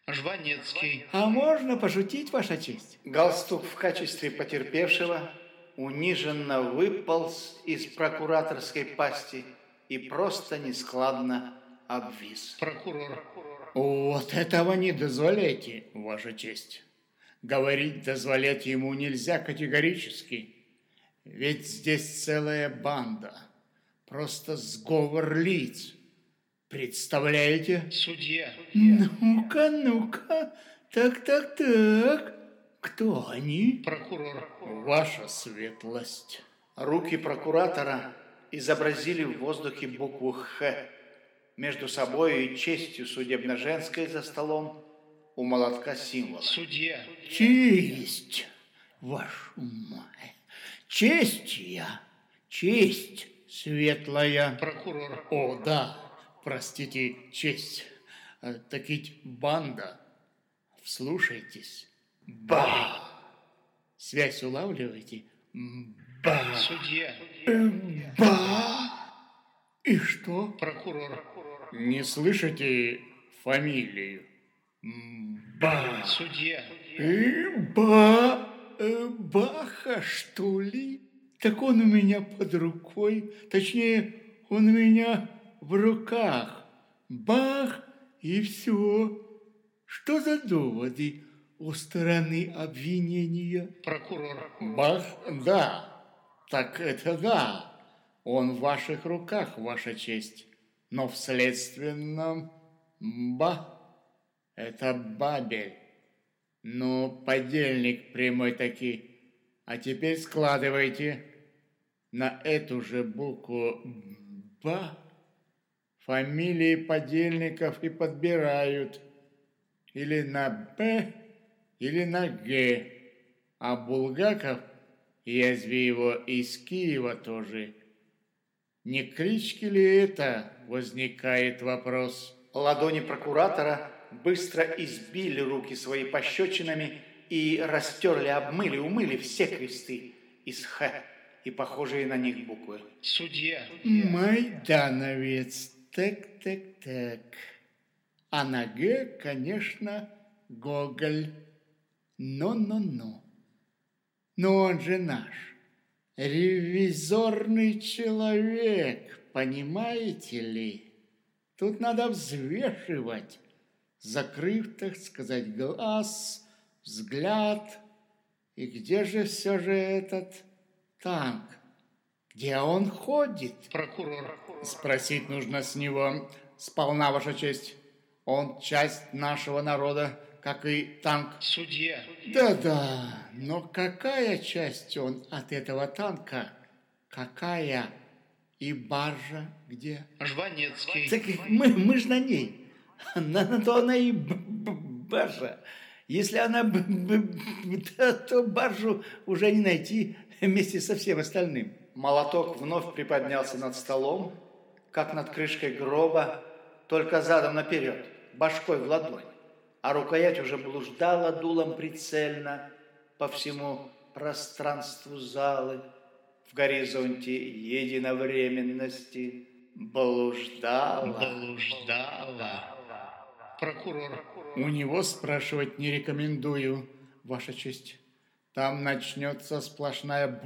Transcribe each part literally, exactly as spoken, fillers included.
Жванецкий. А можно пошутить, Ваша честь? Галстук в качестве потерпевшего униженно выполз из прокураторской пасти и просто нескладно обвис. Прокурор. Вот этого не дозволяйте, Ваша честь. Говорить дозволять ему нельзя категорически. Ведь здесь целая банда. Просто сговор лиц. Представляете? Судья. Ну-ка, ну-ка. Так-так-так. Кто они? Прокурор. Ваша светлость. Руки прокуратора изобразили в воздухе букву «Х». Между собой и честью судебно-женской за столом у молотка символа. Судья. Честь, вашу мать. Честь я, честь светлая. Прокурор. О, да, простите, честь. Так ведь банда. Вслушайтесь. Ба. Связь улавливаете? Ба. Судья. Ба. И что? Прокурор. Не слышите фамилию? Ба. Судья. Ба. Баха, что ли? Так он у меня под рукой. Точнее, он у меня в руках. Бах, и все. Что за доводы у стороны обвинения? Прокурор. Бах, да. Так это да. Он в ваших руках, Ваша честь. Но в следственном ба, это Бабель. Ну, подельник прямой таки. А теперь складывайте на эту же букву ба фамилии подельников и подбирают. Или на Б, или на Г. А Булгаков, язви его, из Киева тоже. Не клички ли это, возникает вопрос. Ладони прокуратора быстро избили руки свои пощечинами и растерли, обмыли, умыли все кресты из «Х» и похожие на них буквы. Судья. Майдановец. Так-так-так. А на «Г», конечно, Гоголь. Но-но-но. Но он же наш. Ревизорный человек, понимаете ли? Тут надо взвешивать, закрыв, так сказать, глаз, взгляд. И где же все же этот танк? Где он ходит? Прокурор. Спросить нужно с него. Сполна, Ваша честь. Он часть нашего народа, как и танк. Судья. Да-да, но какая часть он от этого танка? Какая? И баржа где? Жванецкий. Так мы, мы же на ней. На, на то она и б- б- баржа. Если она, б- б- то, то баржу уже не найти вместе со всем остальным. Молоток вновь приподнялся над столом, как над крышкой гроба, только задом наперед, башкой в ладонь. А рукоять уже блуждала дулом прицельно по всему пространству залы. В горизонте единовременности блуждала. Блуждала. Прокурор. У него спрашивать не рекомендую, Ваша честь. Там начнется сплошная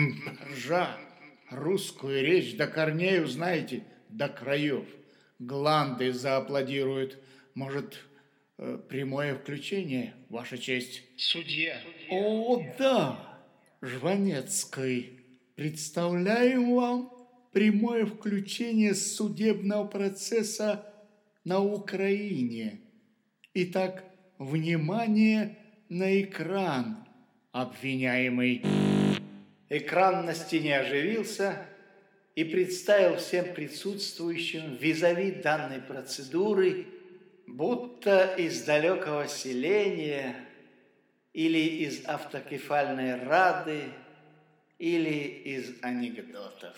ржа. Русскую речь до корней узнаете, до краев. Гланды зааплодируют. Может, прямое включение, Ваша честь? Судья. О, да, Жванецкий. Представляем вам прямое включение судебного процесса на Украине. Итак, внимание на экран, обвиняемый. Экран на стене оживился и представил всем присутствующим визави данной процедуры, будто из далекого селения или из автокефальной рады, или из анекдотов.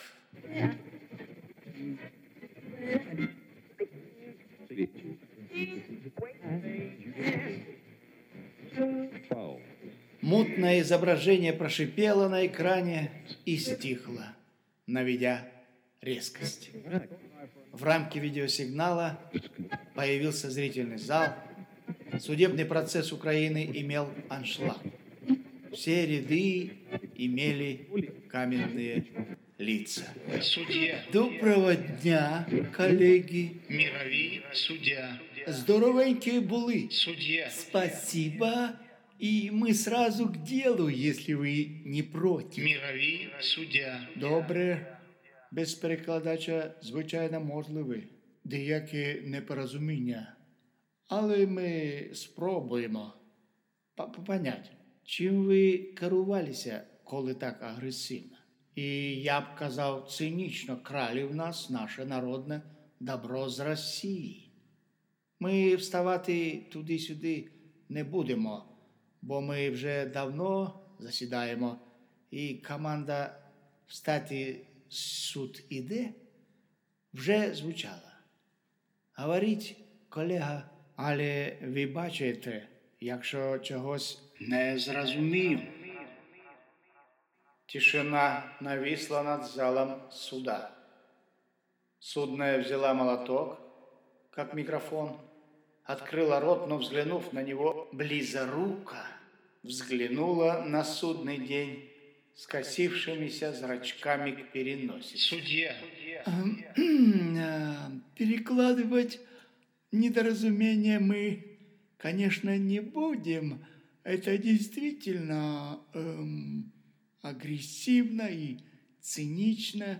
Мутное изображение прошипело на экране и стихло, наведя резкость. В рамке видеосигнала появился зрительный зал, Судебный процесс Украины имел аншлаг. Все ряды имели каменные лица. Судья. Доброго дня, коллеги. Мировий суддя. Здоровенькие були. Судья. Спасибо. И мы сразу к делу, если вы не проти. Мировий суддя. Добре. Без перекладача, звичайно, можливі деякі непорозуміння. Але ми спробуємо по- поняти, чим ви керувалися, коли так агресивно. І я б казав, цинічно крали в нас наше народне добро з Росії. Ми вставати туди-сюди не будемо, бо ми вже давно засідаємо, і команда «Встати, суд іде» вже звучала. Говорить колега, але ви бачите, якщо чогось не зрозумів. Тишина нависла над залом суда. Судная взяла молоток, как микрофон, открыла рот, но, взглянув на него близоруко, взглянула на судный день скосившимися зрачками к переносице. Судья. Перекладывать недоразумение мы, конечно, не будем. Это действительно эм, агрессивно и цинично.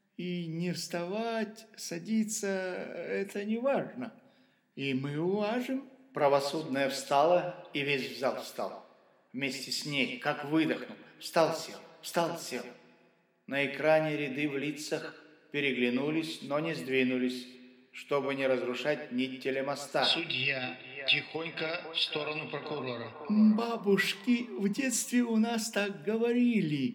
И не вставать, садиться – это не важно. И мы уважим. Правосудная встала, и весь зал встал. Вместе с ней, как выдохнул, встал, сел, встал, сел. На экране ряды в лицах переглянулись, но не сдвинулись, чтобы не разрушать нить телемоста. Судья. Тихонько в сторону прокурора. Бабушки в детстве у нас так говорили.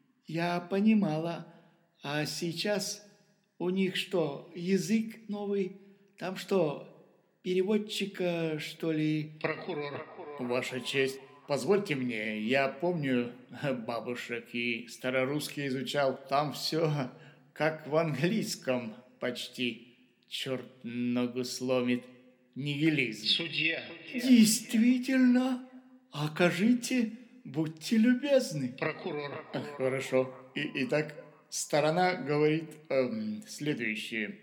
Я понимала. А сейчас у них что, язык новый? Там что, переводчика, что ли? Прокурор. Ваша честь, позвольте мне, я помню бабушек и старорусский изучал. Там все как в английском почти. Черт ногу сломит. Нигилизм. Судья. Действительно. Окажите, будьте любезны. Прокурор. Хорошо. И, итак, сторона говорит эм, следующее.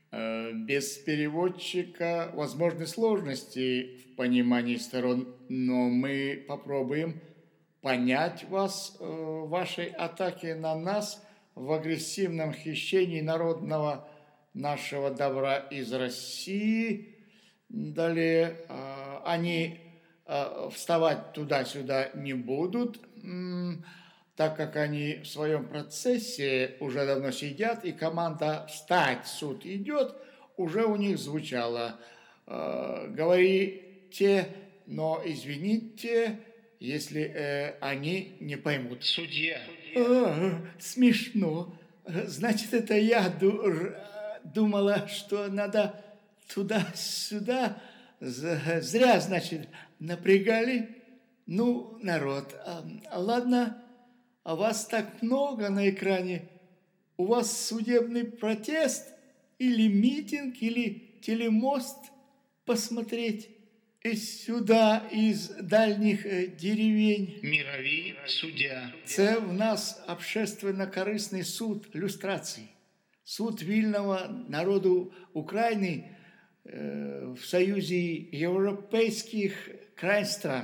Э, без переводчика возможны сложности в понимании сторон, но мы попробуем понять вас э, в вашей атаке на нас в агрессивном хищении народного нашего добра из России. Далее э, они э, вставать туда-сюда не будут, м- так как они в своем процессе уже давно сидят, и команда «Встать, суд идет» уже у них звучала. Э, говорите, но извините, если э, они не поймут. Судья. А, смешно. Значит, это я ду- думала, что надо туда-сюда. З- Зря, значит, напрягали. Ну, народ, а, ладно, а вас так много на экране. У вас судебный протест или митинг, или телемост посмотреть сюда из дальніх е, деревень. Мировий суддя. Це в нас общественно-корисний суд люстрації. Суд вільного народу України е, в Союзі Європейських край стран.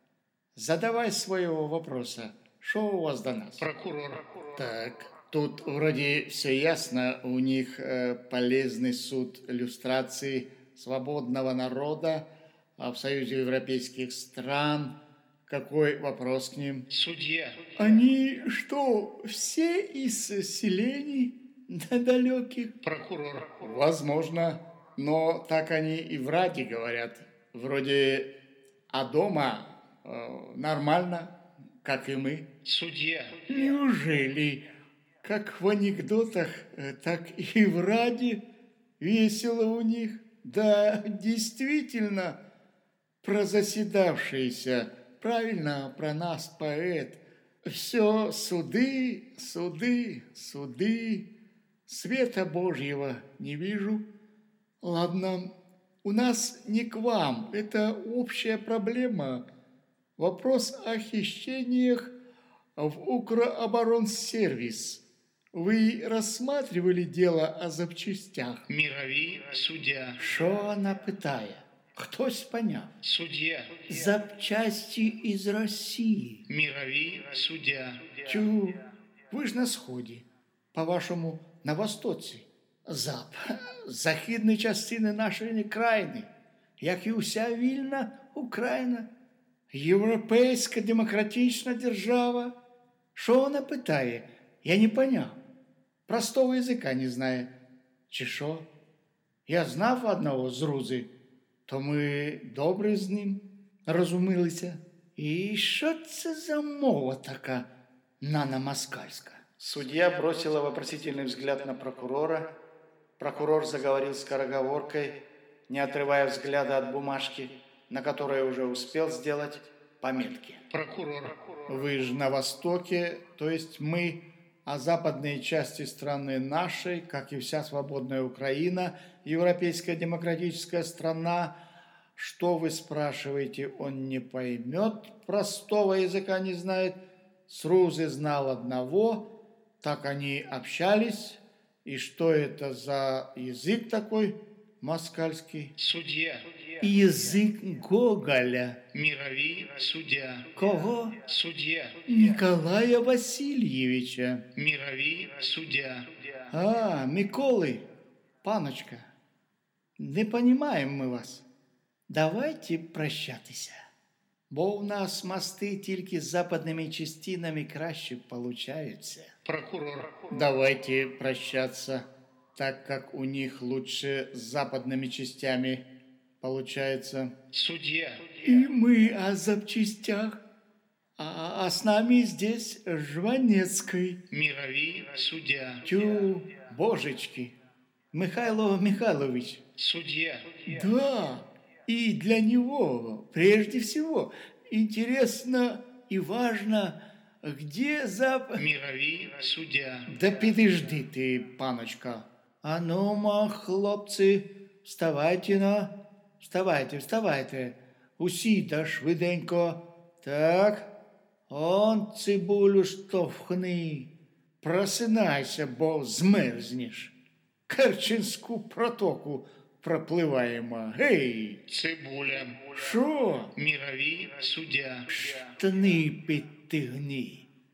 Задавай своего вопроса. Что у вас до нас? Прокурор. Так, тут вроде все ясно. У них э, полезный суд люстрации свободного народа, а в Союзе Европейских стран. Какой вопрос к ним? Судья. Они что, все из селений далеких? Прокурор. Возможно, но так они и в Раде говорят. Вроде, а дома э, нормально, как и мы. Судья. Неужели, как в анекдотах, э, так и в Раде весело у них? Да, действительно, про заседавшиеся, правильно, про нас поэт. Все суды, суды, суды, света Божьего не вижу. Ладно, у нас не к вам, это общая проблема. Вопрос о хищениях в Укроборонсервис. Вы рассматривали дело о запчастях? Мировий суддя. Що вона питає? Хтось поняв. Судья. Запчасті із Росії. Мировий суддя. Тю, ви ж на сході, по-вашому, на востоці. Зап, західні частини нашої країни, як і уся вільна Україна. Європейська демократична держава. Що вона питає? Я не поняв. Простого язика не знає. Чи що? Я знав одного з Рузи, то ми добре з ним розумілися. І що це за мова така наномоскальська? Судья бросила вопросительный взгляд на прокурора. Прокурор заговорил скороговоркой, не отрывая взгляда от бумажки, на которой уже успел сделать пометки. Прокурор. Вы же на востоке, то есть мы, а западные части страны нашей, как и вся свободная Украина, европейская демократическая страна, что вы спрашиваете, он не поймет, простого языка не знает, с Рузы знал одного, так они общались, и что это за язык такой москальский? Судья. Язик Гоголя. Мировий суддя. Кого? Судья. Николая Васильевича. Мировий суддя. А, Миколы, паночка, не понимаем мы вас. Давайте прощатися. Бо у нас мости тільки з западними частинами краще получаються. Прокурор. Давайте прощаться, так как у них лучше с западными частями получается. Судья. И мы о запчастях, а, а с нами здесь Жванецкий. Мировий суддя. Тю, божечки, Михайло Михайлович. Судья. Да, и для него прежде всего интересно и важно, где зап... Мировий суддя. Да підожди ти, паночка. А ну, ма, хлопці, вставайте на, вставайте, вставайте. Усі да швиденько. Так, он цибулю штовхни. Просинайся, бо змерзнеш. Керченську протоку пропливаємо. Гей! Цибуля. Що? Мировий суддя. Штани підтягни,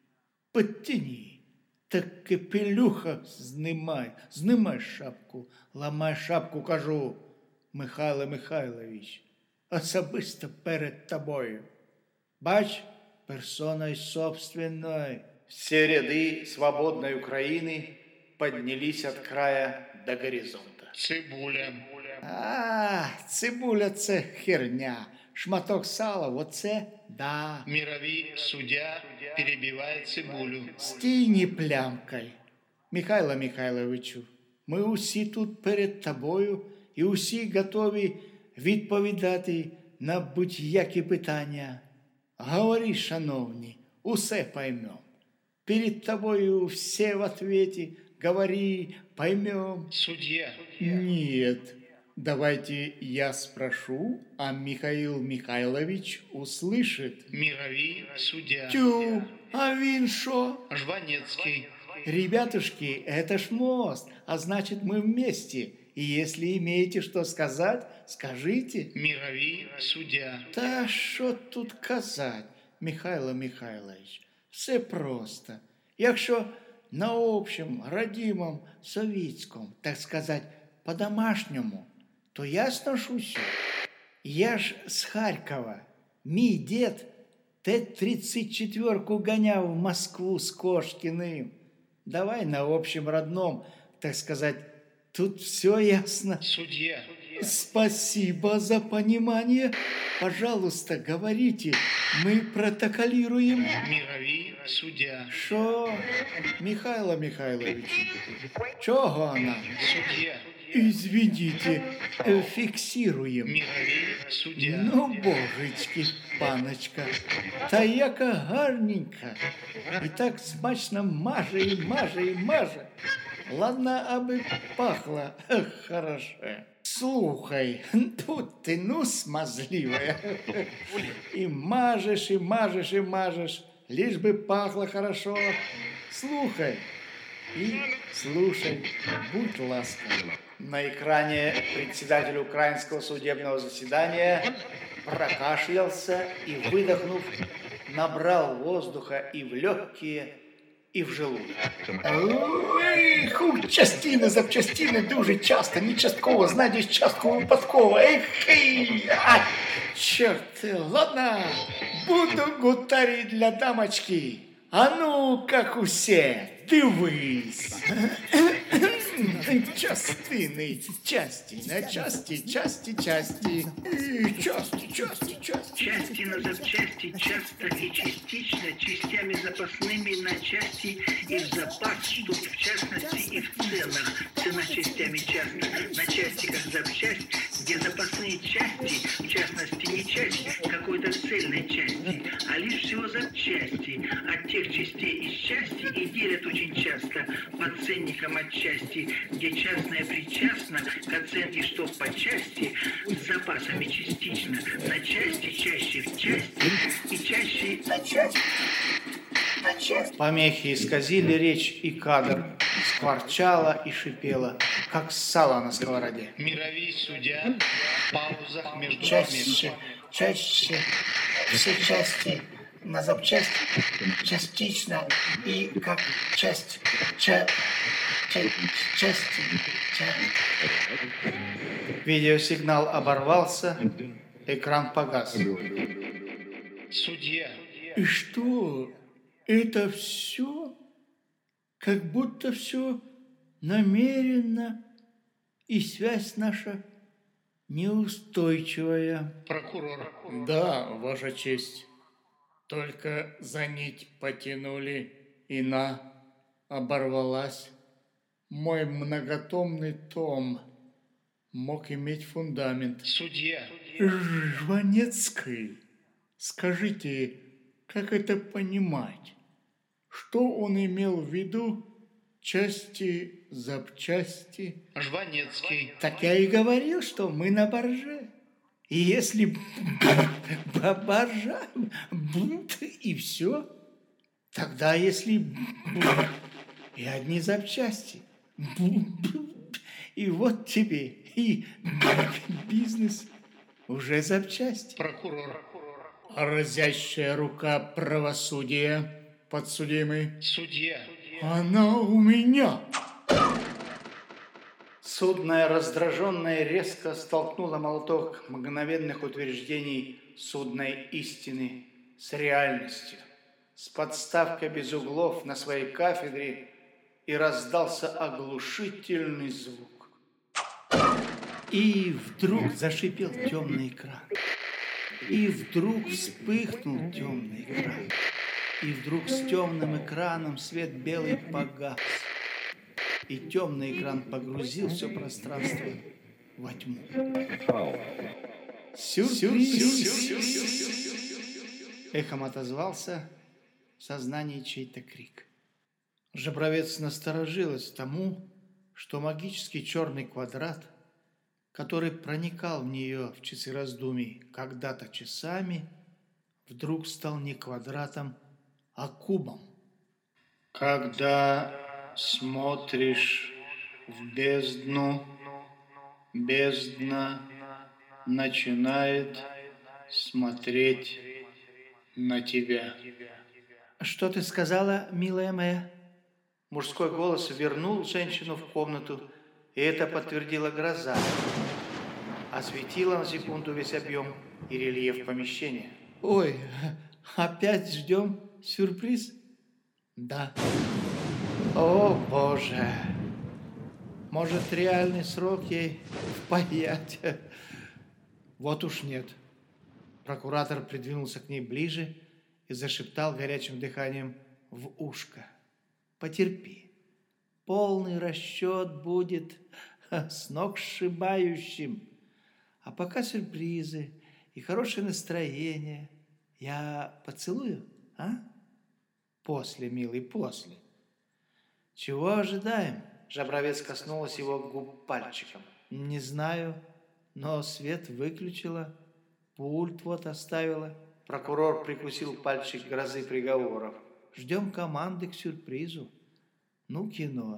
підтяни. Так капелюха знімай, знімай шапку, ламай шапку, кажу, Михайло Михайлович, особисто перед тобою. Бач, персоной собственной. Все ряды свободной Украины поднялись от края до горизонта. Цибуля. А, цибуля це херня. Шматок сала, оце да. Мировий суддя перебивает цибулю. Стій не плямкай. Михайло Михайловичу, ми усі тут перед тобою і усі готові відповідати на будь-які питання. Говори, шановні, усе поймем. Перед тобою все в ответе. Говори, поймем. Судья. Нет, давайте я спрошу, а Михаил Михайлович услышит. Мировий суддя. Тю, а він шо? Жванецкий. Ребятушки, это ж мост, а значит мы вместе. И если имеете что сказать, скажите. Мировий суддя. Та що тут казать, Михайло Михайлович? Все просто. Якщо на общем, родимом, совітському, так сказать, по-домашньому, то ясно ж усё. Я ж з Харкова. Мій дед Т тридцать четверку гоняв в Москву с Кошкиным. Давай на общем родном, так сказать, тут все ясно. Судья. Спасибо за понимание. Пожалуйста, говорите, мы протоколируем. Мировий суддя. Шо, Михайло Михайлович, чого вона? Судья. Извините, э, фиксируем. Мировий суддя. Ну, божечки, паночка, та яка гарненька. І так смачно маже і маже і маже. Ладно, аби пахло хорошо. Слухай, тут ты ну смазливая. И мажешь, и мажешь, и мажешь, лишь бы пахло хорошо. Слухай и слушай, будь ласков. На экране председатель украинского судебного заседания прокашлялся и, выдохнув, набрал воздуха и в легкие, і в желудок. Эх, частини, запчастини дуже часто, не частково, знайдеш частково випадково. Эх, ей, ай, черт, ладно, буду гутарить для дамочки. А ну, как усе, дивись. Частини, части, на части, части, части, части, части, части. Части на запчасти часто и частично, частями запасными на части и в запас, тут в частности и в ценах. Цена частями часто на части как запчасть, где запасные части, в частности не часть какой-то цельной части, а лишь всего запчасти. От тех частей из части и делят очень часто по ценникам от части, где частное причастно к оценке, что по части с запасами частично, на части чаще в части и чаще на части. Помехи исказили речь, и кадр скворчала и шипела, как сало на сковороде. Мировой судья в паузах между Чаще, моментами. чаще, все части на запчасть частично и как часть, ча, ча, части, ча. Видеосигнал оборвался, экран погас. Судья. И что? Это все? Как будто все намеренно, и связь наша неустойчивая. Прокурор. Да, Ваша честь. Только за нить потянули, и на оборвалась. Мой многотомный том мог иметь фундамент. Судья. Жванецкий, скажите, как это понимать? Что он имел в виду? Части, запчасти? Жванецкий. Так я и говорил, что мы на борже. И если боржа, бунт и все, тогда если и одни запчасти, и вот тебе и бизнес уже запчасти. Прокурор. А разящая рука правосудия, подсудимый, Судья. она у меня. Судная, раздраженная, резко столкнула молоток мгновенных утверждений судной истины с реальностью, с подставкой без углов на своей кафедре, и раздался оглушительный звук. И вдруг зашипел темный экран. И вдруг вспыхнул темный экран. И вдруг с темным экраном свет белый погас. И темный экран погрузил все пространство во тьму. Сюрприз! Эхом отозвался в сознании чей-то крик. Жабровец насторожилась тому, что магический черный квадрат, который проникал в нее в часы раздумий когда-то часами, вдруг стал не квадратом, а кубом. Когда смотришь в бездну, бездна начинает смотреть на тебя. Что ты сказала, милая моя? Мужской голос вернул женщину в комнату, и это подтвердила гроза. Осветила на секунду весь объем и рельеф помещения. Ой, опять ждем сюрприз? Да. О, Боже! Может, реальный срок ей впаять? Вот уж нет. Прокуратор придвинулся к ней ближе и зашептал горячим дыханием в ушко. Потерпи. Полный расчет будет сногсшибающим. А пока сюрпризы и хорошее настроение. Я поцелую, а? После, милый, после. Чего ожидаем? Жабровец коснулась его губ пальчиком. Не знаю, но свет выключила, пульт вот оставила. Прокурор прикусил пальчик грозы приговоров. Ждем команды к сюрпризу. Ну, кино.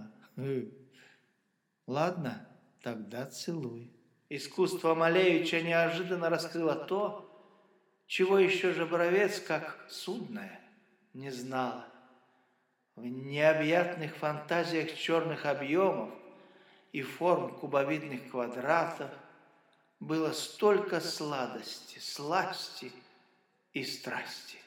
Ладно, тогда целуй. Искусство Малевича неожиданно раскрыло то, чего еще Жабровец, как судное, не знала. В необъятных фантазиях черных объемов и форм кубовидных квадратов было столько сладости, сласти и страсти.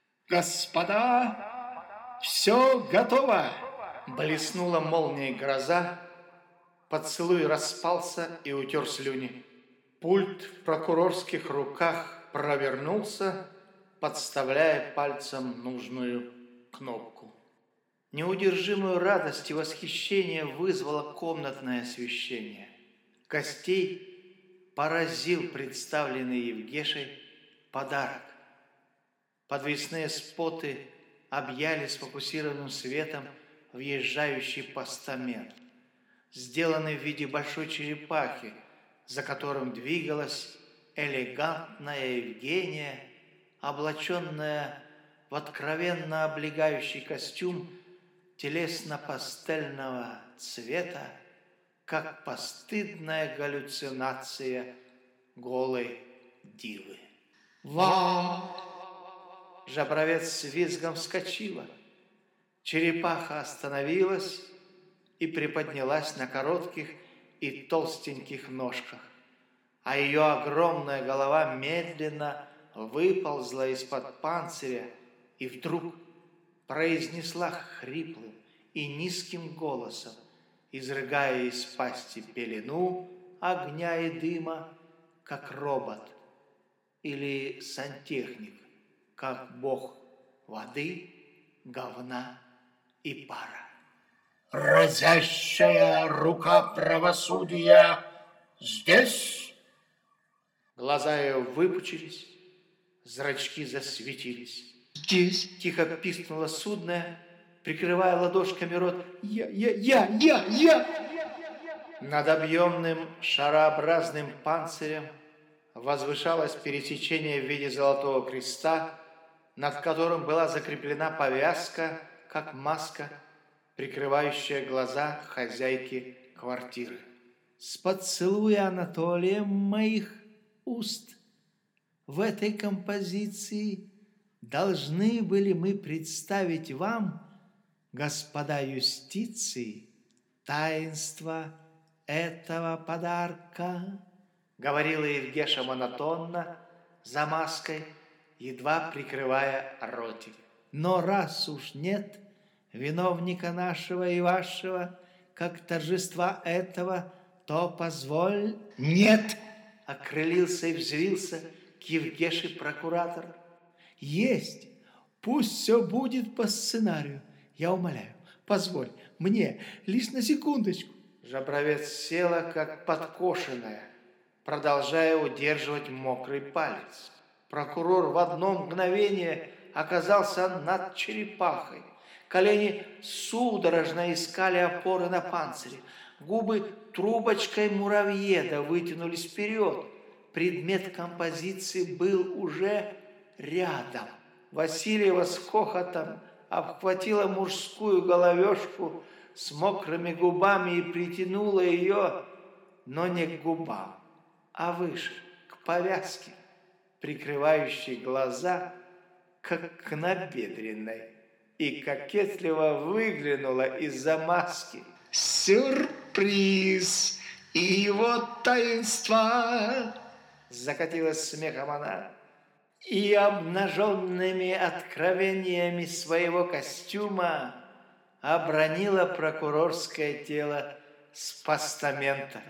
Господа, все готово! Блеснула молнией гроза, поцелуй распался и утер слюни. Пульт в прокурорских руках провернулся, подставляя пальцем нужную кнопку. Неудержимую радость и восхищение вызвало комнатное освещение. Гостей поразил представленный Евгешей подарок. Подвесные споты объяли сфокусированным светом въезжающий постамент, сделанный в виде большой черепахи, за которым двигалась элегантная Евгения, облаченная в откровенно облегающий костюм телесно-пастельного цвета, как постыдная галлюцинация голой дивы. «Вау!» Жабровец с визгом вскочила. Черепаха остановилась и приподнялась на коротких и толстеньких ножках, а ее огромная голова медленно выползла из-под панциря и вдруг произнесла хриплым и низким голосом, изрыгая из пасти пелену огня и дыма, как робот, или сантехник, как бог воды, говна и пара. Разящая рука правосудия здесь? Глаза ее выпучились, зрачки засветились. Здесь. Тихо пискнуло судное, прикрывая ладошками рот. Я, я, я, я, я! Над объемным шарообразным панцирем возвышалось пересечение в виде золотого креста, над которым была закреплена повязка, как маска, прикрывающая глаза хозяйки квартиры. С поцелуя Анатолия моих уст в этой композиции должны были мы представить вам, господа юстиции, таинство этого подарка, говорила Евгеша монотонно, за маской, едва прикрывая ротик. Но раз уж нет виновника нашего и вашего, как торжества этого, то позволь... Нет! Окрылился и взвился к Евгеше прокуратор. Есть! Пусть все будет по сценарию. Я умоляю, позволь мне лишь на секундочку. Жабровец села, как подкошенная, продолжая удерживать мокрый палец. Прокурор в одно мгновение оказался над черепахой. Колени судорожно искали опоры на панцире. Губы трубочкой муравьеда вытянулись вперед. Предмет композиции был уже рядом. Васильева с хохотом обхватила мужскую головешку с мокрыми губами и притянула ее, но не к губам, а выше, к повязке, прикрывающей глаза, как к набедренной, и кокетливо выглянула из-за маски. Сюрприз и его таинство! Закатилась смехом она и обнаженными откровениями своего костюма обронила прокурорское тело с постамента.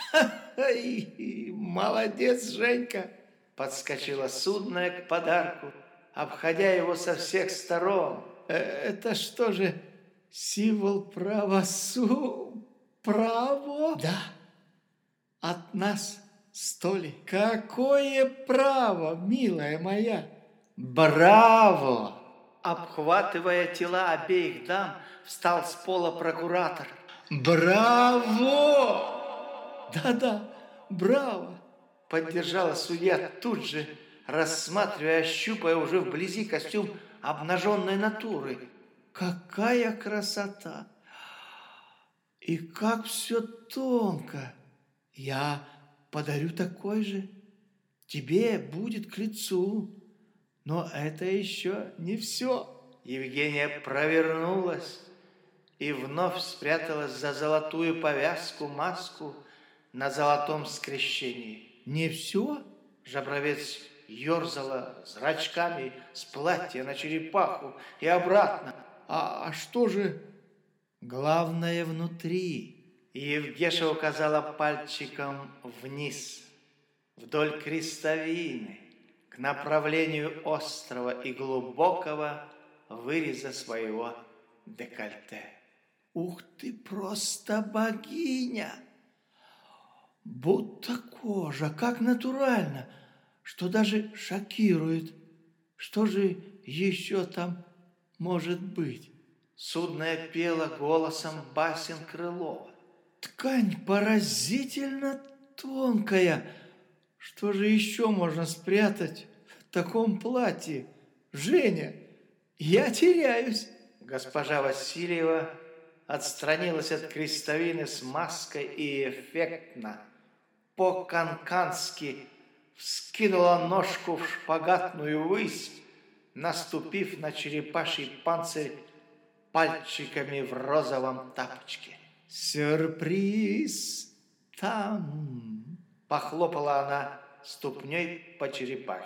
Молодец, Женька! Подскочила судная к подарку, обходя его со всех сторон. Это что же, символ правосу... право? Да. От нас сто ли? Какое право, милая моя? Браво! Обхватывая тела обеих дам, встал с пола прокуратор. Браво! Да-да, браво!» Поддержала судья тут же, рассматривая, ощупая уже вблизи костюм обнаженной натуры. «Какая красота! И как все тонко! Я подарю такой же. Тебе будет к лицу. Но это еще не все». Евгения провернулась и вновь спряталась за золотую повязку-маску на золотом скрещении. «Не все?» Жабровец ерзала зрачками с платья на черепаху и обратно. «А, а что же?» «Главное внутри». И Евгеша указала пальчиком вниз, вдоль крестовины, к направлению острого и глубокого выреза своего декольте. «Ух ты, просто богиня! Будто кожа, как натурально, что даже шокирует. Что же еще там может быть?» Судная пела голосом басен Крылова. «Ткань поразительно тонкая. Что же еще можно спрятать в таком платье? Женя, я теряюсь!» Госпожа Васильева отстранилась от крестовины с маской и эффектно, по-канкански вскинула ножку в шпагатную высь, наступив на черепаший панцирь пальчиками в розовом тапочке. «Сюрприз там!» — похлопала она ступней по черепахе.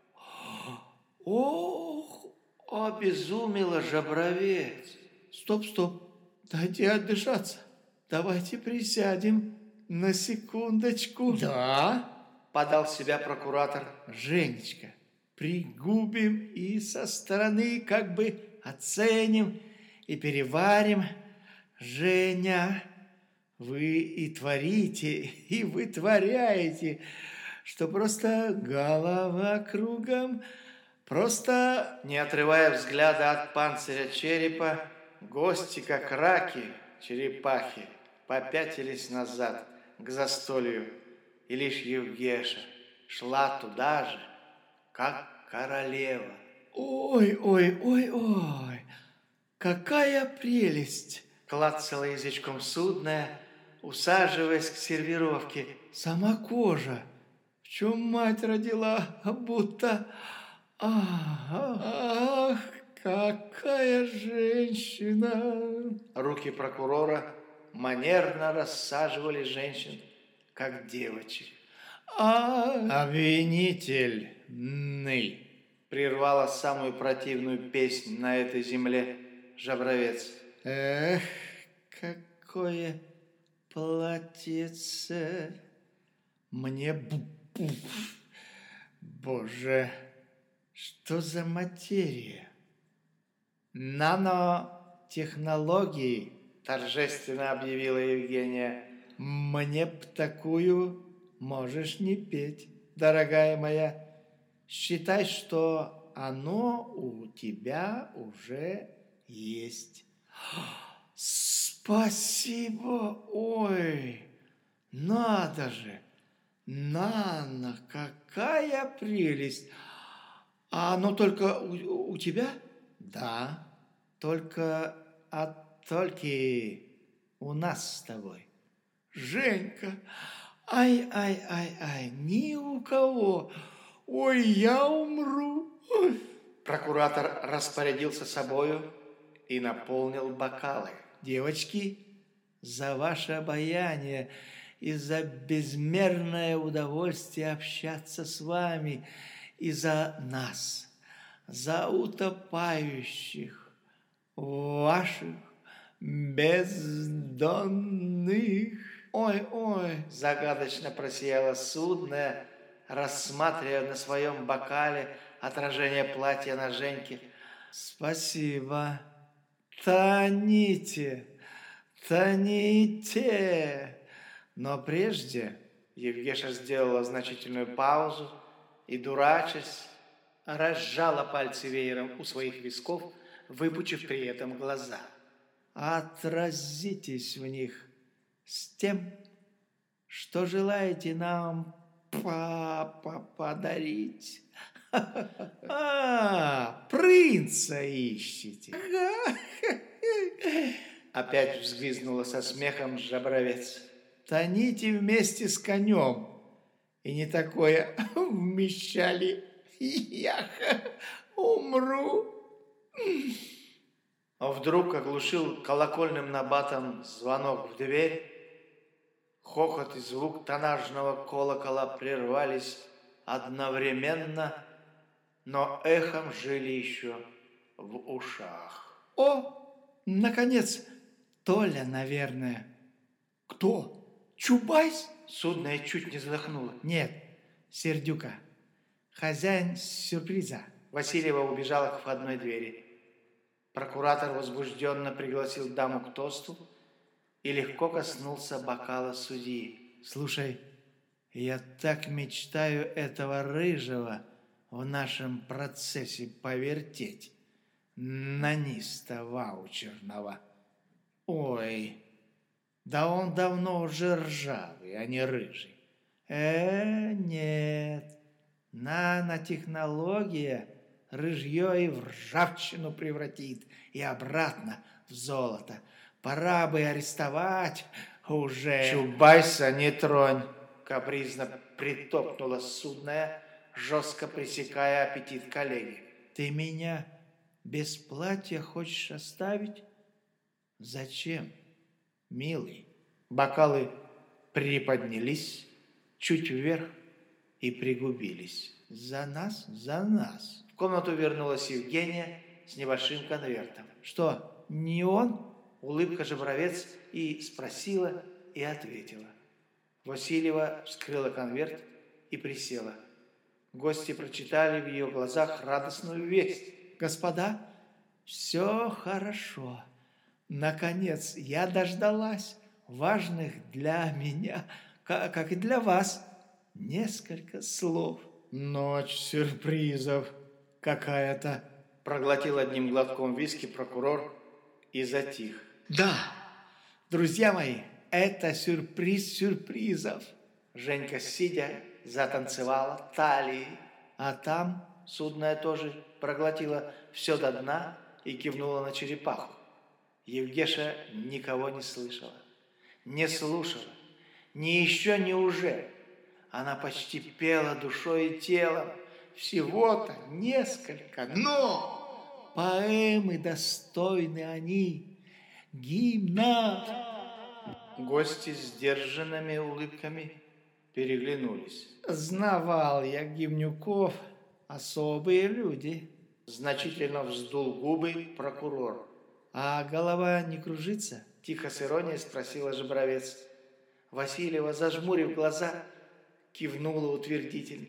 «Ох!» — обезумела Жабровец. «Стоп, стоп, дайте отдышаться. Давайте присядем на секундочку». Да? — подал себя прокуратор. «Женечка, пригубим и со стороны как бы оценим и переварим. Женя, вы и творите, и вытворяете, что просто голова кругом, просто...» Не отрывая взгляда от панциря черепа, гости, как раки, черепахи, попятились назад к застолью, и лишь Евгеша шла туда же, как королева. «Ой, ой, ой, ой, какая прелесть!» — клацала язычком судная, усаживаясь к сервировке. «Сама кожа, в чем мать родила, будто... Ах, ах, какая женщина!» Руки прокурора манерно рассаживали женщин, как девочек. «А, обвинительный!» — прервала самую противную песнь на этой земле Жабровец. «Эх, какое платьице! Мне бу-бу! Боже, что за материя? Нанотехнологии!» — торжественно объявила Евгения. «Мне б такую можешь не петь, дорогая моя. Считай, что оно у тебя уже есть». «Спасибо! Ой, надо же! Нана, какая прелесть! А оно только у, у тебя?» «Да, только от только у нас с тобой». «Женька, ай-ай-ай-ай, ни у кого. Ой, я умру». Прокуратор распорядился собою и наполнил бокалы. «Девочки, за ваше обаяние и за безмерное удовольствие общаться с вами, и за нас, за утопающих ваших бездонных». «Ой-ой!» – загадочно просияла судная, рассматривая на своем бокале отражение платья на Женьке. «Спасибо. Тоните, тоните!» Но прежде Евгеша сделала значительную паузу и, дурачась, разжала пальцы веером у своих висков, выпучив при этом глаза. «Отразитесь в них с тем, что желаете нам папа подарить? А, принца ищете? Опять взвизгнула со смехом Жабровец. Тоните вместе с конем. И не такое вмещали. Я умру. А вдруг оглушил колокольным набатом звонок в дверь. Хохот и звук тоннажного колокола прервались одновременно, но эхом жили еще в ушах. О, наконец, Толя, наверное. Кто? Чубайс? Судная чуть не задохнула. Нет, Сердюка. Хозяин сюрприза. Васильева убежала к входной двери. Прокуратор возбужденно пригласил даму к тосту и легко коснулся бокала судьи. Слушай, я так мечтаю этого рыжего в нашем процессе повертеть. Наниста ваучерного. Ой, да он давно уже ржавый, а не рыжий. Э, нет, нанотехнология рыжье и в ржавчину превратит, и обратно в золото. Пора бы арестовать уже. Чубайса не тронь, капризно притопнула судная, жестко пресекая аппетит коллеги. Ты меня без платья хочешь оставить? Зачем, милый? Бокалы приподнялись чуть вверх и пригубились. За нас, за нас. В комнату вернулась Евгения с небольшим конвертом. Что, не он? Улыбка Жабровец и спросила, и ответила. Васильева вскрыла конверт и присела. Гости прочитали в ее глазах радостную весть. Господа, все хорошо. Наконец, я дождалась важных для меня, как и для вас, несколько слов. Ночь сюрпризов какая-то. Проглотил одним глотком виски прокурор и затих. Да, друзья мои, это сюрприз сюрпризов. Женька, сидя, затанцевала талией, а там судная тоже проглотила все до дна и кивнула на черепаху. Евгеша никого не слышала, не слушала, ни еще, ни уже. Она почти пела душой и телом, всего-то несколько, но поэмы достойны они, гимна. Гости с сдержанными улыбками переглянулись. Знавал я гимнюков, особые люди. Значительно вздул губы прокурор. А голова не кружится? Тихо с иронией спросила Жабровец. Васильева, зажмурив глаза, кивнула утвердительно.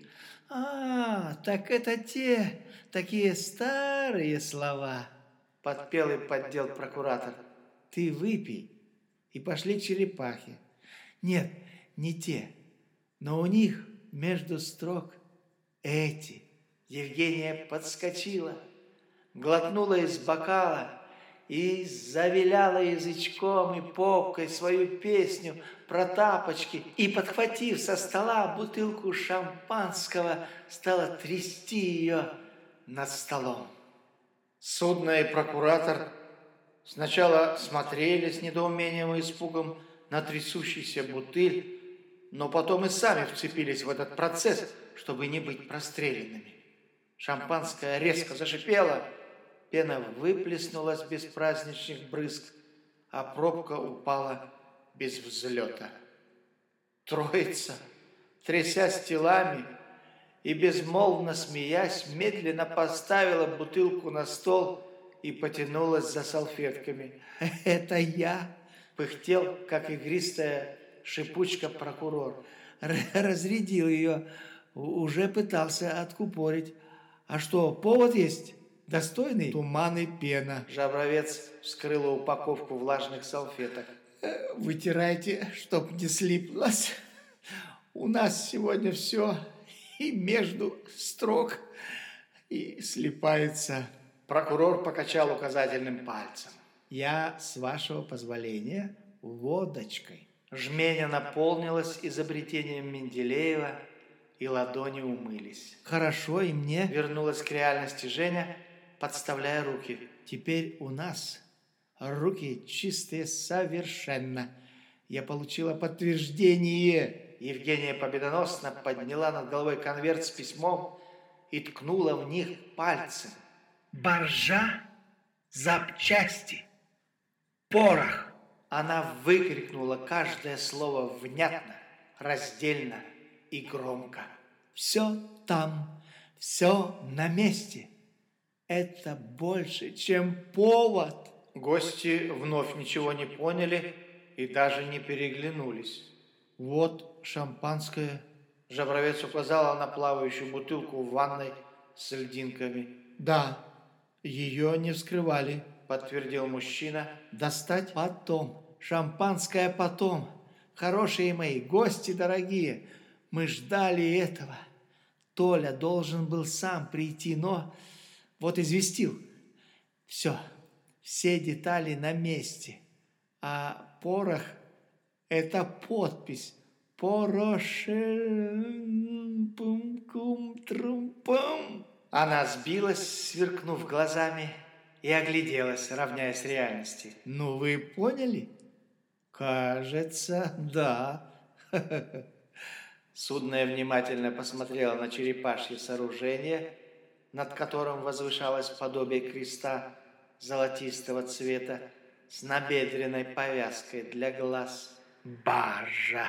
А, так это те, такие старые слова. Подпел и поддел прокуратор. Ты выпей, и пошли к черепахе. Нет, не те, но у них между строк эти. Евгения подскочила, глотнула из бокала и завиляла язычком и попкой свою песню про тапочки и, подхватив со стола бутылку шампанского, стала трясти ее над столом. Судная и прокуратор сначала смотрели с недоумением и испугом на трясущийся бутыль, но потом и сами вцепились в этот процесс, чтобы не быть простреленными. Шампанское резко зашипело, пена выплеснулась без праздничных брызг, а пробка упала без взлета. Троица, трясясь телами и безмолвно смеясь, медленно поставила бутылку на стол и потянулась за салфетками. «Это я!» — пыхтел, как игристая шипучка прокурор. Разрядил ее, уже пытался откупорить. А что, повод есть? Достойный? Туман и пена. Жабровец вскрыла упаковку влажных салфеток. Вытирайте, чтоб не слиплось. У нас сегодня все и между строк, и слипается. Прокурор покачал указательным пальцем. Я, с вашего позволения, водочкой. Жменя наполнилась изобретением Менделеева, и ладони умылись. Хорошо, и мне. Вернулась к реальности Женя, подставляя руки. Теперь у нас руки чистые совершенно. Я получила подтверждение. Евгения победоносно подняла над головой конверт с письмом и ткнула в них пальцем. Боржа, запчасти, порох. Она выкрикнула каждое слово внятно, раздельно и громко. Все там, все на месте. Это больше, чем повод. Гости вновь ничего не поняли и даже не переглянулись. Вот шампанское. Жабровец указала на плавающую бутылку в ванной с льдинками. Да, ее не вскрывали. Подтвердил мужчина. Достать потом. Шампанское потом. Хорошие мои, гости дорогие, мы ждали этого. Толя должен был сам прийти, но вот известил. Все, все детали на месте. А порох – это подпись. Порошен пум кум трум пум. Она сбилась, сверкнув глазами, и огляделась, равняясь реальности. Ну, вы поняли? Кажется, да. Судная внимательно посмотрела на черепашье сооружение, над которым возвышалось подобие креста золотистого цвета с набедренной повязкой для глаз. Баржа.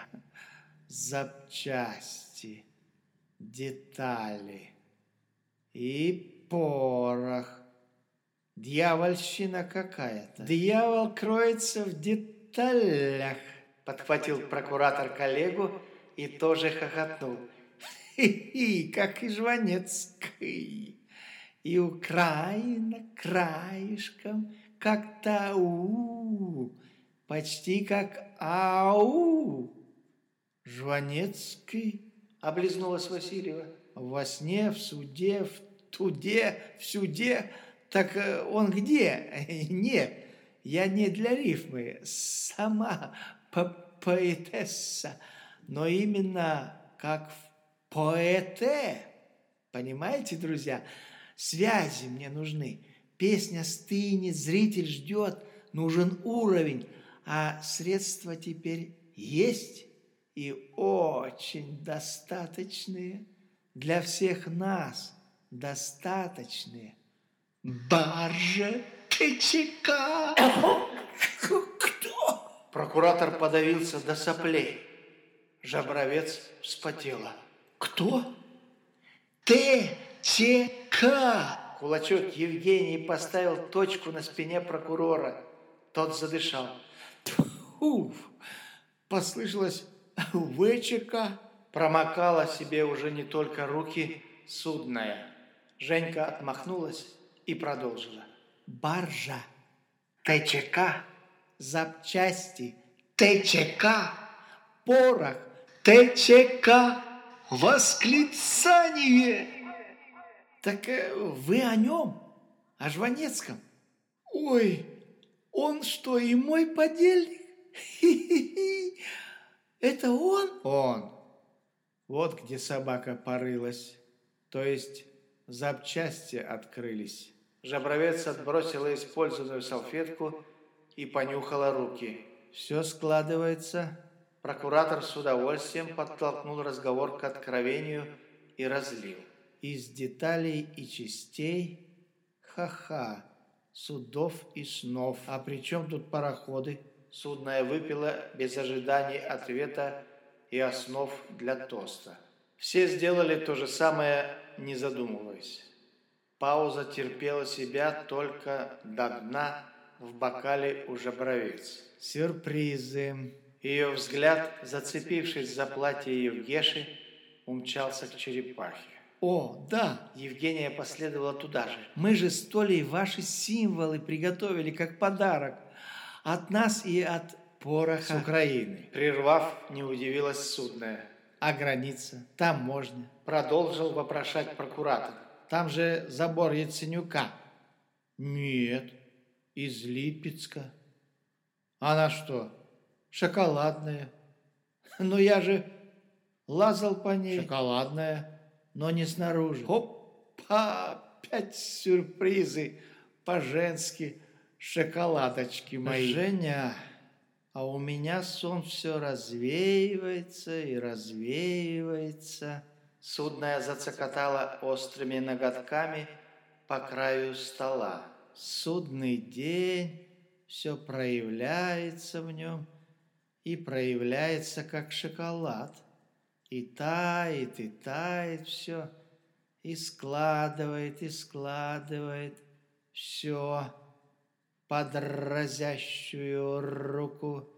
Запчасти, детали и порох. Дьявольщина какая-то. Дьявол кроется в деталях. Подхватил прокуратор коллегу и тоже хохотнул. Хи-хи, как и Жванецкий. И Украина краешком, как тау, почти как ау. Жванецкий, Облизнулась Васильева. во сне, в суде, в туде, в сюде. Так он где? Нет, я не для рифмы, сама поэтесса, но именно как в поэте. Понимаете, друзья? Связи мне нужны. Песня стынет, зритель ждет, нужен уровень, а средства теперь есть и очень достаточные для всех нас, достаточные. Баржа ТЧК. Кто? Прокуратор подавился до соплей. Жабровец вспотела. Кто? ТЧК. Кулачок Евгений поставил точку на спине прокурора. Тот задышал. Уф, послышалось ВЧК. Промокала себе уже не только руки судная. Женька отмахнулась и продолжила. Баржа, ТЧК, запчасти, ТЧК, порох, ТЧК, восклицание. Так э, вы о нем, о Жванецком? Ой, он что, и мой подельник? Хи-хи-хи. Это он? Он. Вот где собака порылась. То есть запчасти открылись. Жабровец отбросила использованную салфетку и понюхала руки. Все складывается. Прокуратор с удовольствием подтолкнул разговор к откровению и разлил. Из деталей и частей, ха-ха, судов и снов. А при чем тут пароходы? Судная выпила без ожиданий ответа и основ для тоста. Все сделали то же самое, не задумываясь. Пауза терпела себя только до дна в бокале у Жабровец. Сюрпризы. Ее взгляд, зацепившись за платье Евгеши, умчался к черепахе. О, да, Евгения последовала туда же. мы же с Толей ваши символы приготовили как подарок. От нас и от пороха. С Украины. Прервав, не удивилась судная. А граница? Там можно. Продолжил вопрошать прокуратор. Там же забор Яценюка. Нет, из Липецка. Она что, шоколадная? Но я же лазал по ней. Шоколадная, но не снаружи. Опа! Опять сюрпризы по-женски. Шоколадочки мои. Женя, а у меня сон все развеивается и развеивается. Судная зацокотала острыми ноготками по краю стола. Судный день, все проявляется в нем и проявляется как шоколад. И тает, и тает все, и складывает, и складывает все под разящую руку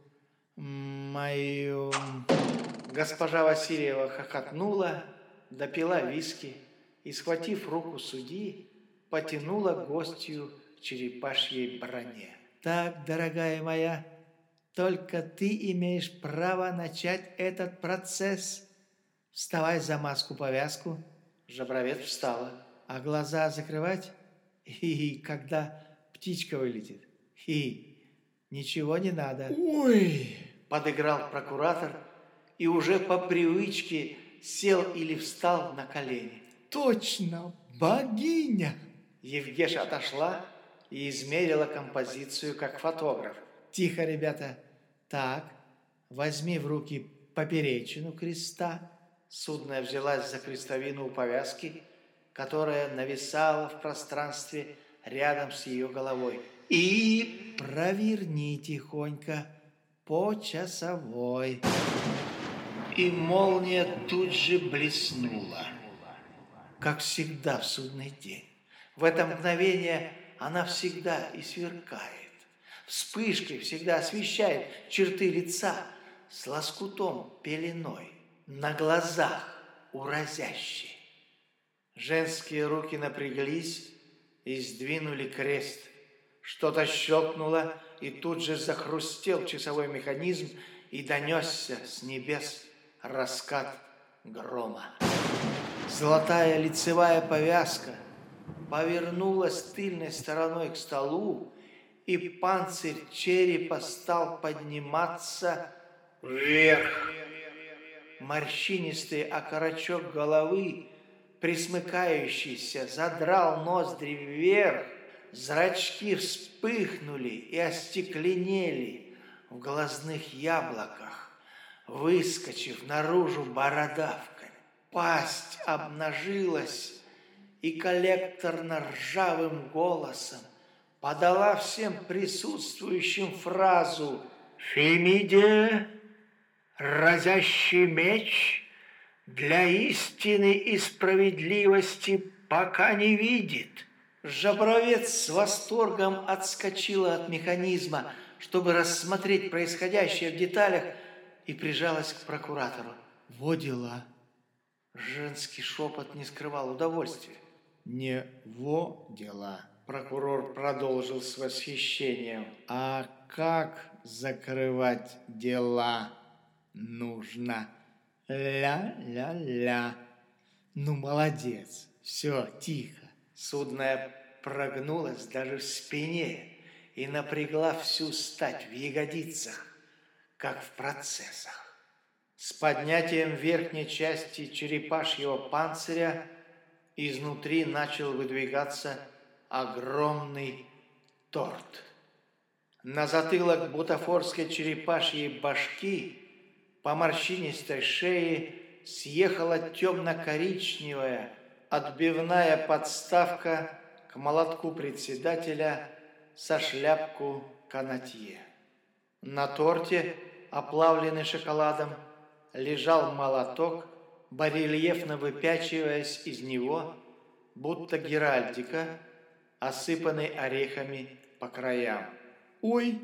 мою. Госпожа Васильева хохотнула, допила виски и, схватив руку судьи, потянула гостью к черепашьей броне. Так, дорогая моя, только ты имеешь право начать этот процесс. Вставай за маску-повязку. Жабровед встала. А глаза закрывать? И когда птичка вылетит. И ничего не надо. Ой! Подыграл прокуратор и уже по привычке сел или встал на колени. Точно, богиня! Евгеша отошла и измерила композицию как фотограф. Тихо, ребята. Так, возьми в руки поперечину креста. Судная взялась за крестовину у повязки, которая нависала в пространстве рядом с ее головой. И проверни тихонько по часовой. И молния тут же блеснула, как всегда в судный день. В это мгновение она всегда и сверкает. Вспышкой всегда освещает черты лица с лоскутом пеленой на глазах у разящей. Женские руки напряглись и сдвинули крест. Что-то щелкнуло, и тут же захрустел часовой механизм, и донесся с небес раскат грома. Золотая лицевая повязка повернулась тыльной стороной к столу, и панцирь черепа стал подниматься вверх. Морщинистый окорочок головы, присмыкающийся, задрал ноздри вверх, зрачки вспыхнули и остекленели в глазных яблоках, выскочив наружу бородавками. Пасть обнажилась, и коллекторно-ржавым голосом подала всем присутствующим фразу «Фемиде, разящий меч, для истины и справедливости пока не видит». Жабровец с восторгом отскочила от механизма, чтобы рассмотреть происходящее в деталях, и прижалась к прокуратору. Во дела. Женский шепот не скрывал удовольствия. Не во дела. Прокурор продолжил с восхищением. А как закрывать дела нужно? Ля-ля-ля. Ну, молодец. Все, тихо. Судная прогнулась даже в спине и напрягла всю стать в ягодицах, как в процессах. С поднятием верхней части черепашьего панциря изнутри начал выдвигаться огромный торт. На затылок бутафорской черепашьей башки по морщинистой шее съехала темно-коричневая отбивная подставка к молотку председателя со шляпку канатье. На торте, оплавленный шоколадом, лежал молоток, барельефно выпячиваясь из него, будто геральдика, осыпанный орехами по краям. Ой,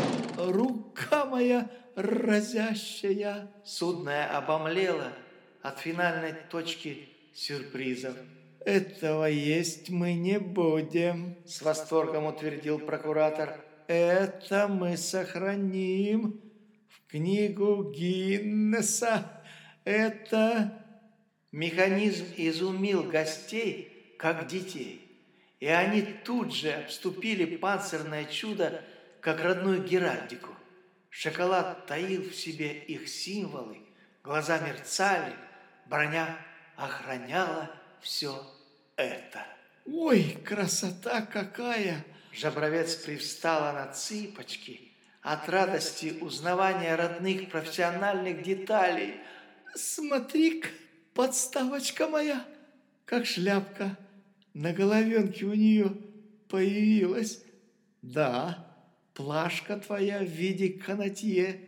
рука моя разящая! Судная обомлела от финальной точки сюрпризов. Этого есть мы не будем, с восторгом утвердил прокуратор. Это мы сохраним в книгу Гиннесса. Это... Механизм изумил гостей, как детей. И они тут же обступили панцирное чудо, как родную геральдику. Шоколад таил в себе их символы, глаза мерцали, броня охраняла все это. Ой, красота какая! Жабровец привстала на цыпочки от радости узнавания родных профессиональных деталей. Смотри-ка, подставочка моя, как шляпка на головенке у нее появилась. Да, плашка твоя в виде канатье.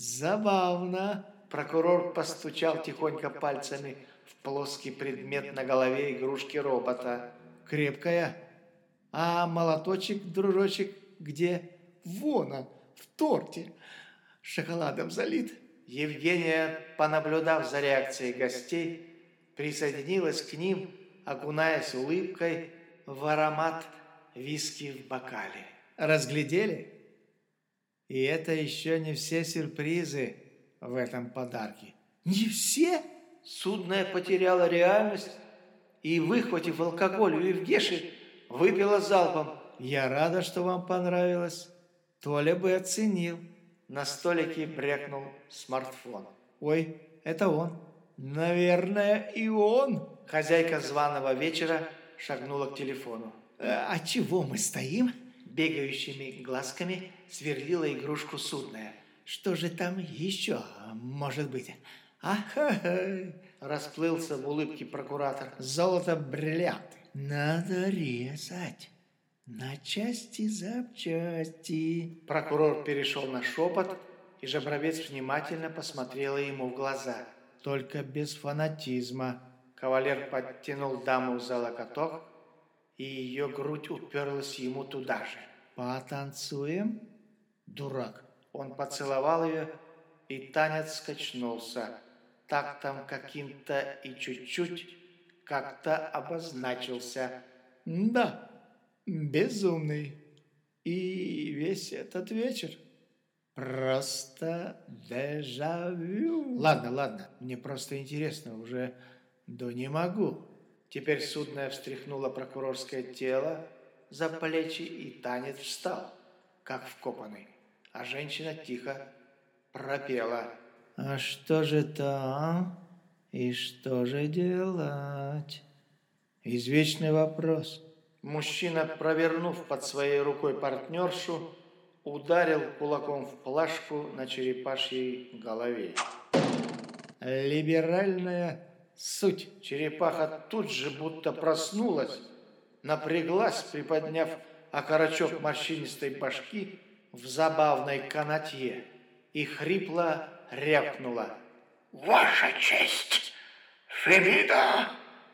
Забавно. Прокурор постучал тихонько пальцами в плоский предмет на голове игрушки робота. Крепкая. А молоточек, дружочек, где? Вон он, в торте. Шоколадом залит. Евгения, понаблюдав за реакцией гостей, присоединилась к ним, окунаясь улыбкой в аромат виски в бокале. Разглядели? И это еще не все сюрпризы в этом подарке. Не все? Судная потеряла реальность и, выхватив алкоголь у Евгеши, выпила залпом. Я рада, что вам понравилось. Толя бы оценил. На столике брякнул смартфон. Ой, это он. Наверное, и он. Хозяйка званого вечера шагнула к телефону. А чего мы стоим? Бегающими глазками сверлила игрушку судная. Что же там еще может быть? А? Расплылся в улыбке прокуратор. Золото-бриллианты. Надо резать. На части запчасти. Прокурор перешел на шепот, и Жабровец внимательно посмотрела ему в глаза. Только без фанатизма. Кавалер подтянул даму за локоток, и ее грудь уперлась ему туда же. Потанцуем? Дурак. Он поцеловал ее, и танец скачнулся. Тактом каким-то и чуть-чуть как-то обозначился. Да, безумный. И весь этот вечер просто дежавю. Ладно, ладно, мне просто интересно, уже да не могу. Теперь судная встряхнула прокурорское тело за плечи, и танец встал, как вкопанный. А женщина тихо пропела. А что же там? И что же делать? Извечный вопрос. Мужчина, провернув под своей рукой партнершу, ударил кулаком в плашку на черепашьей голове. Либеральная суть. Черепаха тут же будто проснулась, напряглась, приподняв окорочок морщинистой башки в забавной канатье, и хрипло рявкнула. «Ваша честь, Фемида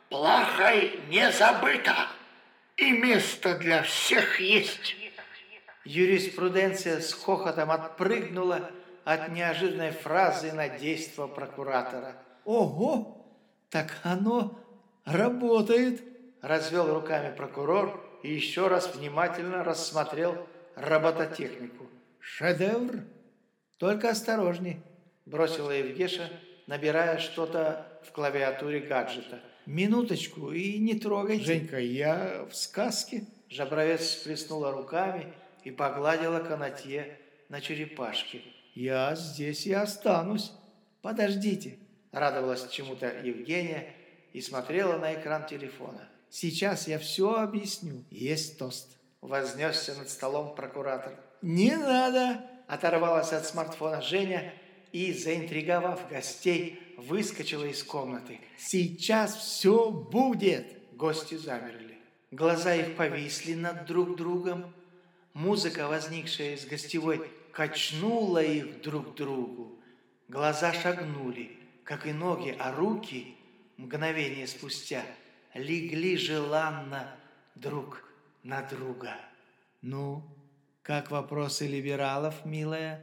плахой не забыта, и место для всех есть». Юриспруденция с хохотом отпрыгнула от неожиданной фразы на действо прокуратора. Ого, так оно работает. Развел руками прокурор и еще раз внимательно рассмотрел робототехнику. Шедевр. Только осторожней. Бросила Евгеша, набирая что-то в клавиатуре гаджета. Минуточку и не трогайте. Женька, я в сказке. Жабровец всплеснула руками и погладила канатье на черепашке. Я здесь и останусь. Подождите. Радовалась чему-то Евгения и смотрела на экран телефона. Сейчас я все объясню. Есть тост. Вознесся над столом прокуратор. Не надо. Оторвалась от смартфона Женя и, заинтриговав гостей, выскочила из комнаты. Сейчас все будет. Гости замерли. Глаза их повисли над друг другом. Музыка, возникшая из гостевой, качнула их друг к другу. Глаза шагнули, как и ноги, а руки, мгновение спустя, легли желанно друг на друга. Ну, как вопросы либералов, милая?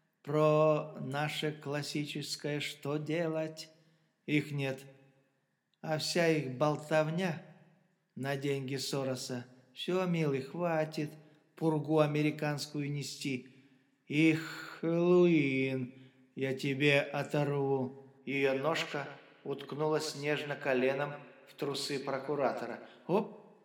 Про наше классическое «что делать?» Их нет. А вся их болтовня на деньги Сороса. Все, милый, хватит пургу американскую нести. Их, Хэллоуин, я тебе оторву. Ее ножка уткнулась нежно коленом в трусы прокуратора.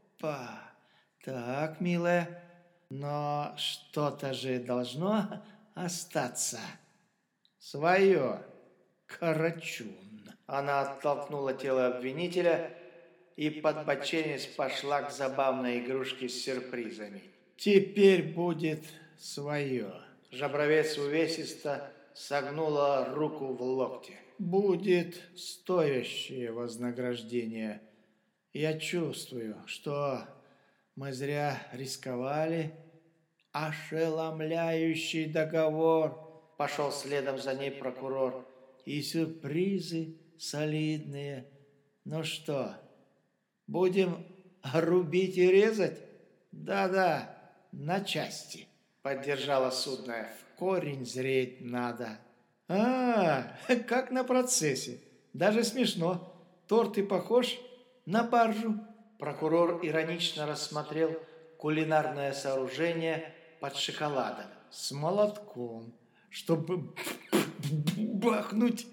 Опа! Так, милая, но что-то же должно остаться. Свое, Карачун. Она оттолкнула тело обвинителя и, подбоченясь, пошла к забавной игрушке с сюрпризами. Теперь будет свое. Жабровец увесисто согнула руку в локте. Будет стоящее вознаграждение. Я чувствую, что мы зря рисковали. Ошеломляющий договор. Пошел следом за ней прокурор. И сюрпризы солидные. Ну что, будем рубить и резать? Да-да, на части. Поддержала судная. В корень зреть надо. А, как на процессе. Даже смешно. Торт и похож на баржу. Прокурор иронично рассмотрел кулинарное сооружение под шоколадом. С молотком, чтобы бахнуть.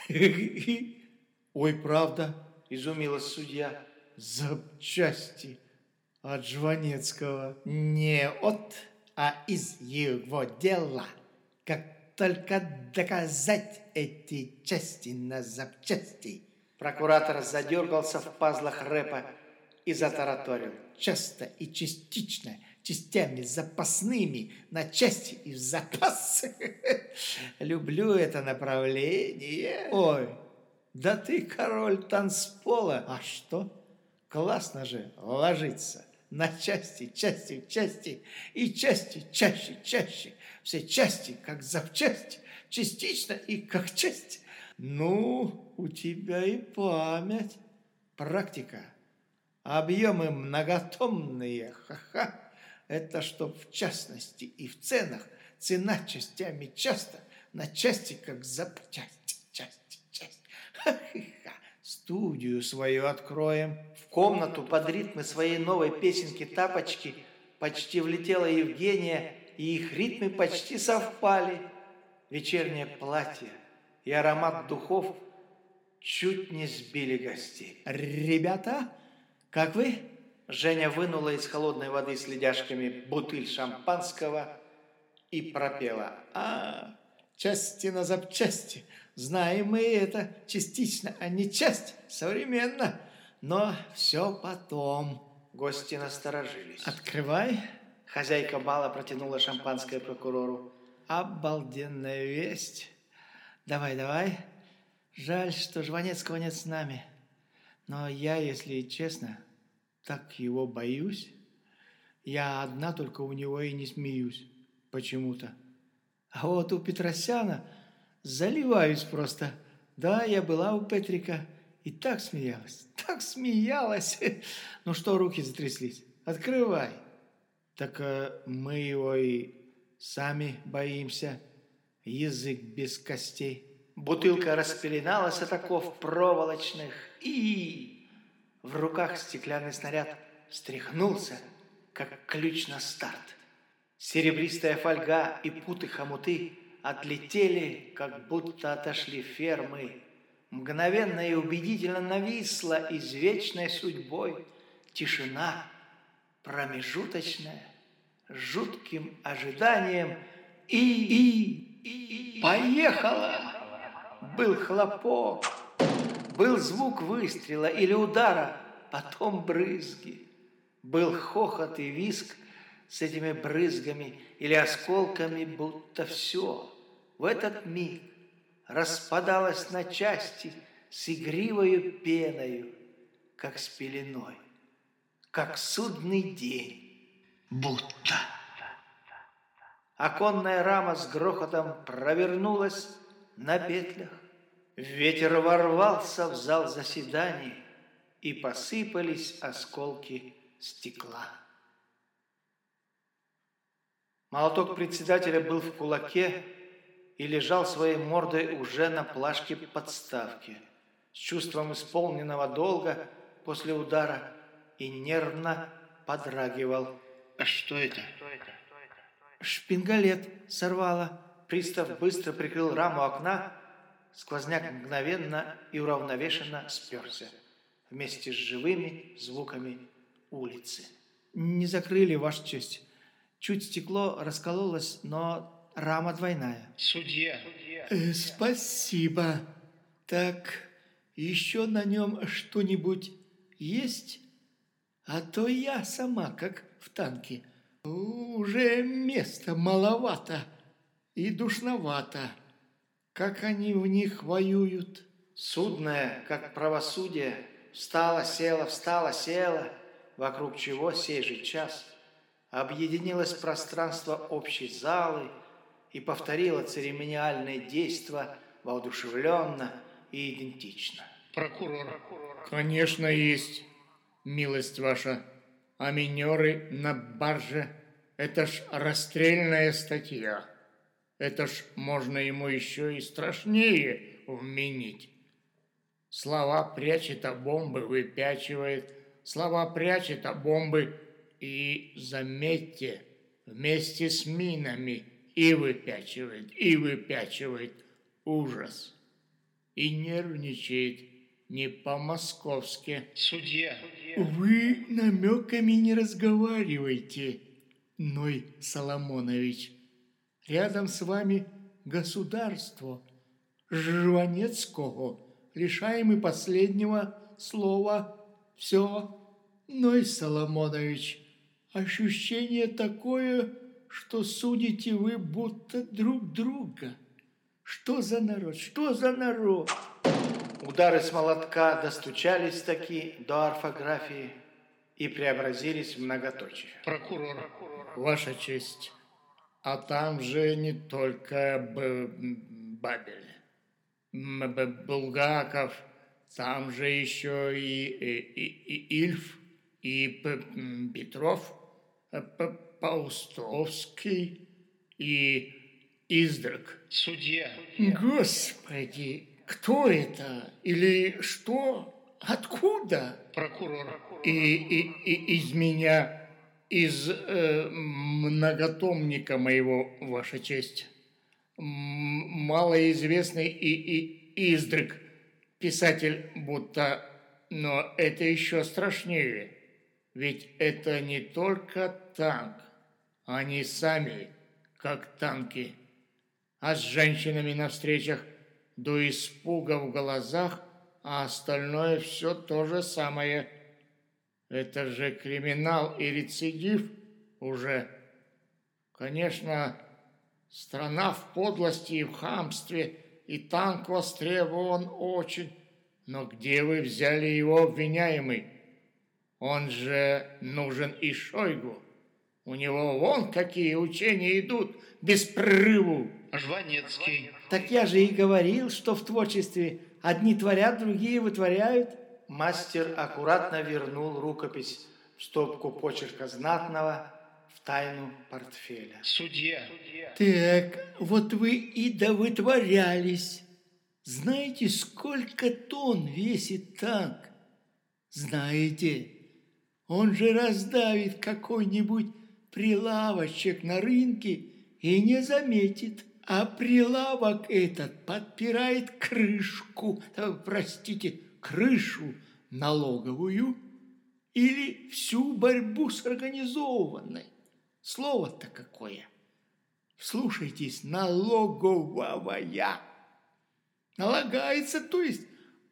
Ой, правда, изумилась судья. Запчасти от Жванецкого. Не от, а из его дела. Как только доказать эти части на запчасти. Прокуратор задергался в пазлах рэпа и затараторил. Часто и частично, частями запасными, на части и в запас. Люблю это направление. Ой, да ты король танцпола. А что? Классно же ложиться на части, части, части и части, чаще, чаще. Все части, как запчасти, частично и как часть. Ну, у тебя и память. Практика. Объемы многотомные, ха-ха. Это чтоб в частности и в ценах цена частями часто на части, как запчасти, части, части. Ха-ха-ха. Студию свою откроем. В комнату под ритмы своей новой песенки «Тапочки» почти влетела Евгения, и их ритмы почти совпали. Вечернее платье и аромат духов чуть не сбили гостей. Ребята, как вы? Женя вынула из холодной воды с ледяшками бутыль шампанского и пропела. А, части на запчасти. Знаем мы это частично, а не часть, современно. Но все потом. Гости насторожились. Открывай. Хозяйка бала протянула шампанское прокурору. Обалденная весть. Давай, давай. Жаль, что Жванецкого нет с нами. Но я, если честно, так его боюсь. Я одна только у него и не смеюсь. Почему-то. А вот у Петросяна заливаюсь просто. Да, я была у Петрика и так смеялась. Так смеялась. Ну что, руки затряслись? Открывай. Так э, мы его и сами боимся. Язык без костей. Бутылка распеленалась от оков проволочных, и в руках стеклянный снаряд встряхнулся, как ключ на старт. Серебристая фольга и путы-хомуты отлетели, как будто отошли фермы. Мгновенно и убедительно нависла извечной судьбой тишина, промежуточная, жутким ожиданием, и, и, и поехала! Был хлопок, был звук выстрела или удара, потом брызги. Был хохот и визг с этими брызгами или осколками, будто все в этот миг распадалось на части с игривою пеною, как с пеленой, как судный день. Будто. Оконная рама с грохотом провернулась на петлях. Ветер ворвался в зал заседаний, и посыпались осколки стекла. Молоток председателя был в кулаке и лежал своей мордой уже на плашке подставки, с чувством исполненного долга после удара, и нервно подрагивал. А что это? Шпингалет сорвало. Пристав быстро прикрыл раму окна, сквозняк мгновенно и уравновешенно сперся вместе с живыми звуками улицы. Не закрыли, Ваша честь. Чуть стекло раскололось, но рама двойная. Судья. Э, спасибо. Так, еще на нем что-нибудь есть? А то я сама, как в танке. Уже места маловато и душновато. Как они в них воюют. Судное, как правосудие, встала, села, встала, села, вокруг чего сей же час объединилось пространство общей залы и повторило церемониальное действо воодушевленно и идентично. Прокурор. Конечно, есть, милость ваша. А минеры на барже – это ж расстрельная статья. Это ж можно ему еще и страшнее вменить. Слова прячет, а бомбы выпячивает. Слова прячет, а бомбы и, заметьте, вместе с минами и выпячивает, и выпячивает. Ужас. И нервничает не по-московски. Судья. Вы намеками не разговаривайте, Ной Соломонович. Рядом с вами государство. Жванецкого лишаем и последнего слова. Все, Ной Соломонович, ощущение такое, что судите вы будто друг друга. Что за народ, что за народ? Удары с молотка достучались таки до орфографии и преобразились в многоточие. Прокурор. Ваша честь, а там же не только Б- Бабель, М- Б- Булгаков, там же еще и, и, и, и Ильф, и П- м, Петров, П- Паустовский и Издрак. Судья. Господи, кто это? Или что? Откуда? Прокурор. И, и, и из меня, из э, многотомника моего, ваша честь, м- малоизвестный и, и Издрак, писатель будто, но это еще страшнее, ведь это не только танк, они сами как танки, а с женщинами на встречах до испуга в глазах, а остальное все то же самое. Это же криминал и рецидив уже. Конечно, страна в подлости и в хамстве, и танк востребован очень. Но где вы взяли его, обвиняемый? Он же нужен и Шойгу. У него вон какие учения идут, без прерыву. Жванецкий. Так я же и говорил, что в творчестве одни творят, другие вытворяют. Мастер аккуратно вернул рукопись в стопку почерка знатного в тайну портфеля. Судья. Так, вот вы и довытворялись. Знаете, сколько тонн весит танк? Знаете, он же раздавит какой-нибудь прилавочек на рынке и не заметит. А прилавок этот подпирает крышку, э, простите, крышу налоговую или всю борьбу с организованной. Слово-то какое. Слушайтесь, налоговая. Налагается, то есть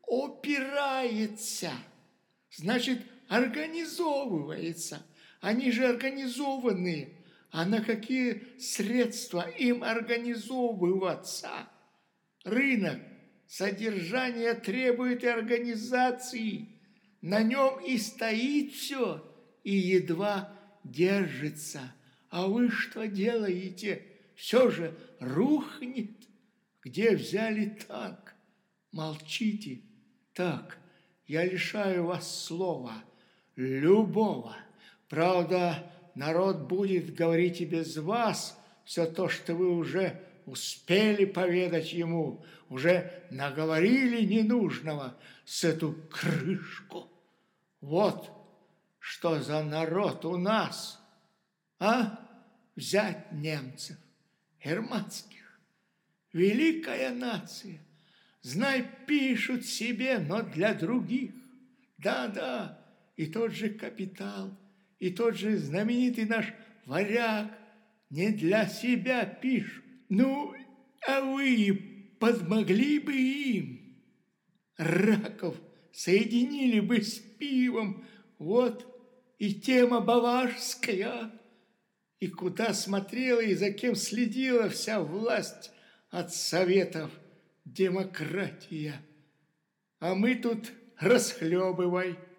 опирается. Значит, организовывается. Они же организованные. А на какие средства им организовываться? Рынок содержания требует и организации. На нем и стоит все, и едва держится. А вы что делаете? Все же рухнет. Где взяли танк? Молчите. Так, я лишаю вас слова. Любого. Правда, народ будет говорить и без вас все то, что вы уже успели поведать ему, уже наговорили ненужного с эту крышку. Вот что за народ у нас, а? Взять немцев, германских, великая нация, знай, пишут себе, но для других. Да-да, и тот же капитал, и тот же знаменитый наш варяг не для себя пишут, Ну, а вы подмогли бы им. Раков соединили бы с пивом. Вот и тема баварская. И куда смотрела и за кем следила вся власть от советов демократия. А мы тут расхлебывай.